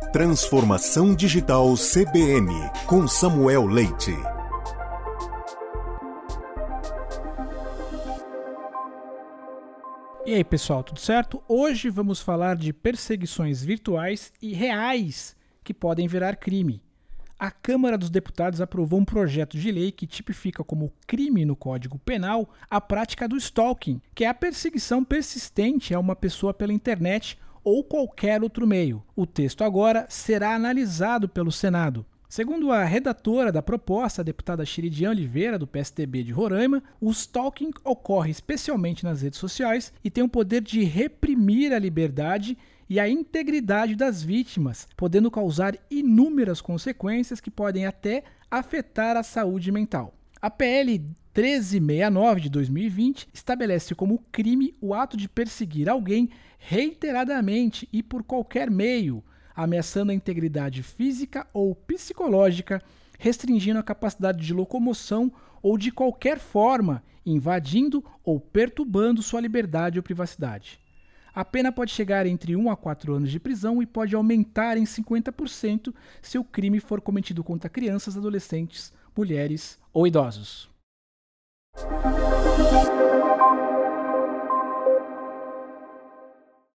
Transformação Digital CBN, com Samuel Leite. E aí, pessoal, tudo certo? Hoje vamos falar de perseguições virtuais e reais que podem virar crime. A Câmara dos Deputados aprovou um projeto de lei que tipifica como crime no Código Penal a prática do stalking, que é a perseguição persistente a uma pessoa pela internet ou qualquer outro meio. O texto agora será analisado pelo Senado. Segundo a redatora da proposta, a deputada Chiridian Oliveira, do PSDB de Roraima, o stalking ocorre especialmente nas redes sociais e tem o poder de reprimir a liberdade e a integridade das vítimas, podendo causar inúmeras consequências que podem até afetar a saúde mental. A PL 1369 de 2020 estabelece como crime o ato de perseguir alguém reiteradamente e por qualquer meio, ameaçando a integridade física ou psicológica, restringindo a capacidade de locomoção ou de qualquer forma, invadindo ou perturbando sua liberdade ou privacidade. A pena pode chegar entre 1 a 4 anos de prisão e pode aumentar em 50% se o crime for cometido contra crianças, adolescentes, mulheres ou idosos.